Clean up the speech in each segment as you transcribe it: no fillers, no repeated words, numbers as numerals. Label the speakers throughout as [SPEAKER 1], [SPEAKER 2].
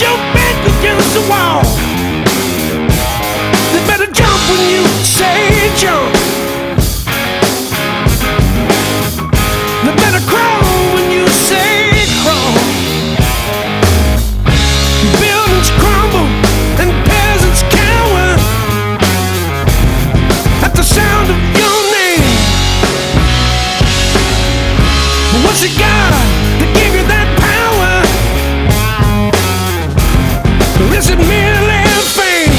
[SPEAKER 1] your back against the wall. They better jump when you say jump. They better crawl when you say crawl. Buildings crumble and peasants cower at the sound of your name. But what's it got that gave you that power? Or is it merely fame?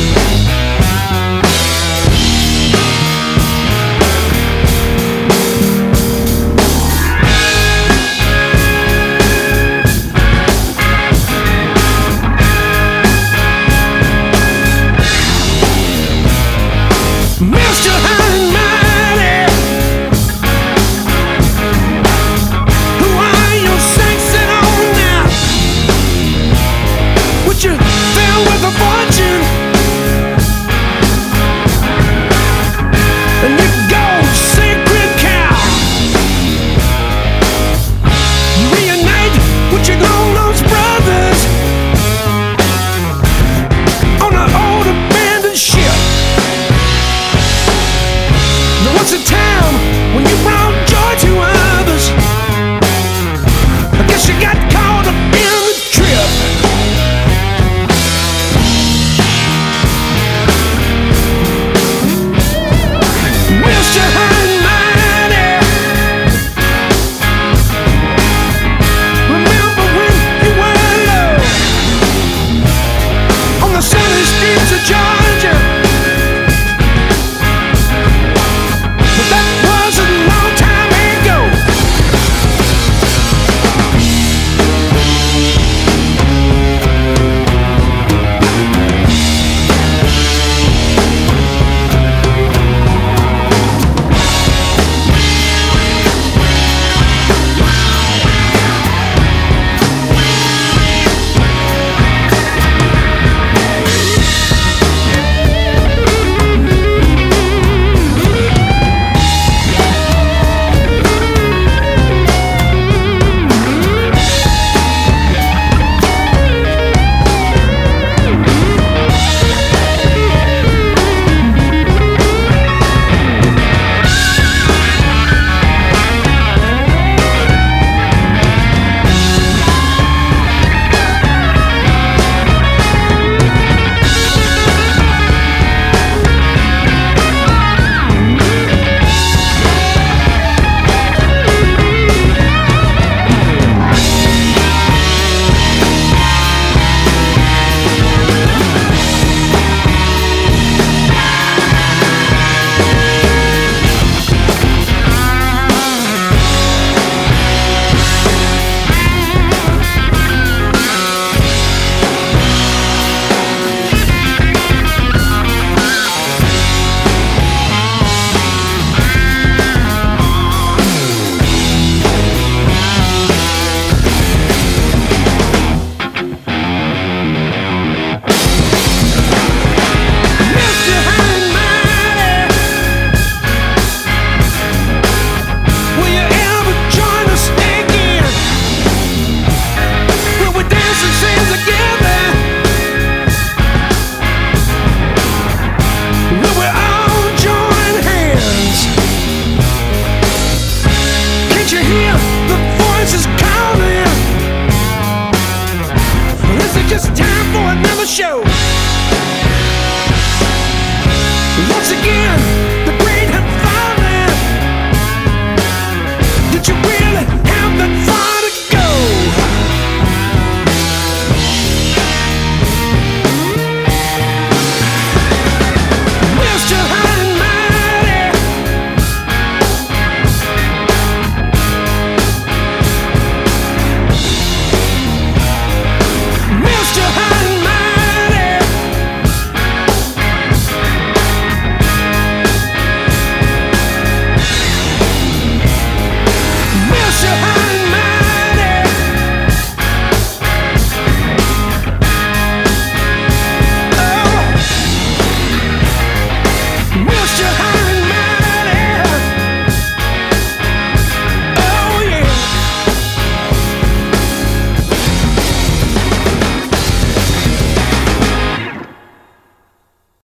[SPEAKER 1] Mr. High and Mighty, who are you sexing on now? Would you fill with a fortune? And you go sacred cow. You reunite with your long-lost brothers on an old abandoned ship. There was a time when you brought joy to others. I guess you got caught up in the trip. Mr. High and Mighty, remember when you were low on the sunny streets of Georgia? But that was a long time ago. Mr. High and Mighty, will you ever join us again? Will we dance and sing together? Will we all join hands? Can't you hear the voices calling? Or is it just time for another show? Once again,